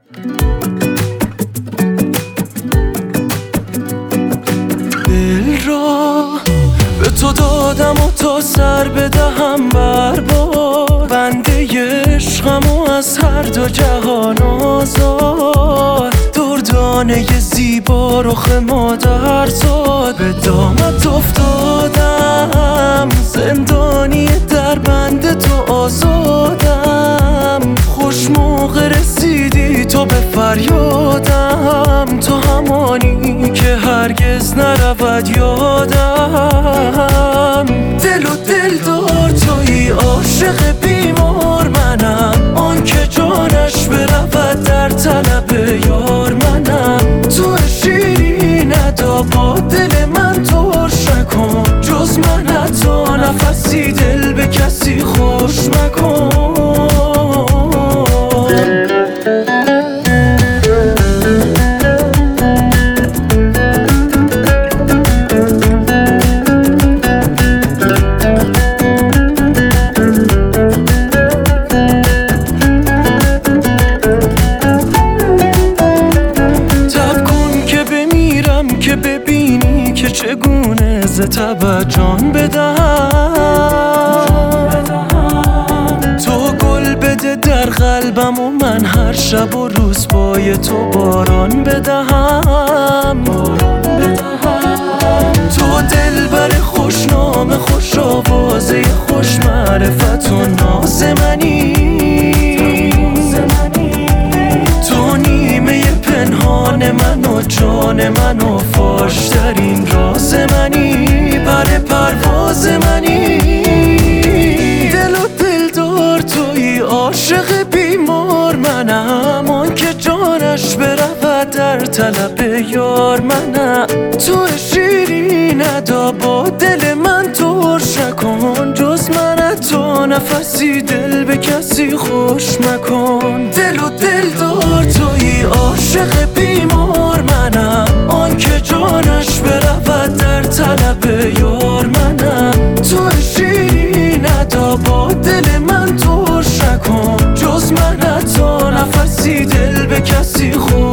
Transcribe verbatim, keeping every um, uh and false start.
دل را به تو دادم و تا سر بدهم بر باد، بنده عشقم و از هر دو جهان آزاد. دردانه زیبا رخ مادر زاد، به دامت افتادم زندانی در بند تو آزادم. خوش موقع رسیدی تو به فریادم، تو همانی که هرگز نرود یادم. دل و دل دار تویی، عاشق بیمار منم، آن که جانش برود در طلب یار منم. تو شیرین ادا با دل من ترش نکن، جز من حتی نفسی دل به کسی خوش مکن. که ببینی که چگونه ز تبت جان بدهم. تو گل بده در قلبم و من هر شب و روز پای تو باران بدهم. تو دلبر خوشنام خوش آوازه خوش معرفت و ناز منی. تو نیمه پنهان من و جان من و فاشترین راز منی، پر پرواز منی. دل و دل دار تویی، عاشق بیمار منم، آن که جانش برود در طلب یار منم. تو شیرین ادا با دل من ترش نکن، جز من تو نفسی دل به کسی خوش مکن. دل و دل دار تویی، عاشق بیمار منم، آن که جانش برود در طلب یار منم. تو شیرین ادا با دل من ترش نکن، جز من حتی نفسی دل به کسی خوش